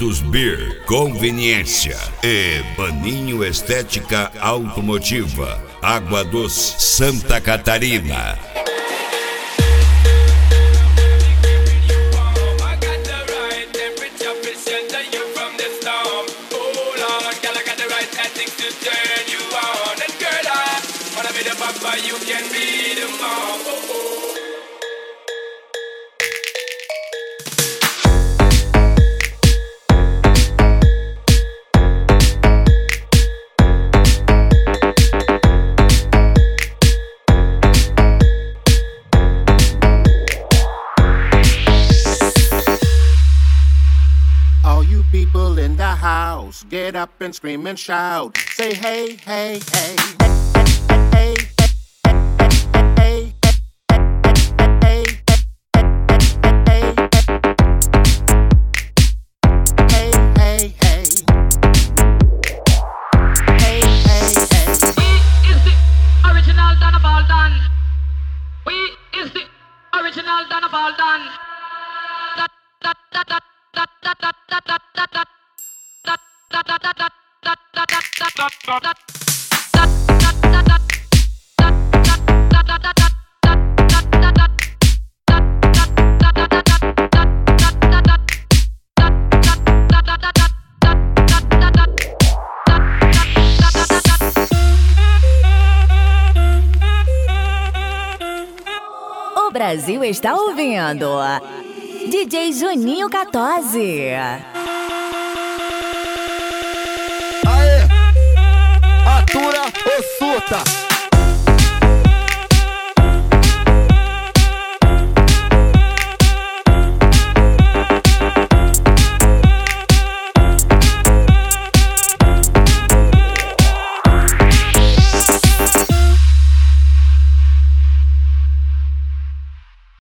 Produtos Beer, Conveniência e Baninho Estética Automotiva, Água Doce, Santa Catarina. You can be the mom. All you people in the house, get up and scream and shout. Say hey, hey, hey, hey, hey. O Brasil está ouvindo DJ Juninho 14. Aê! Atura ou surta?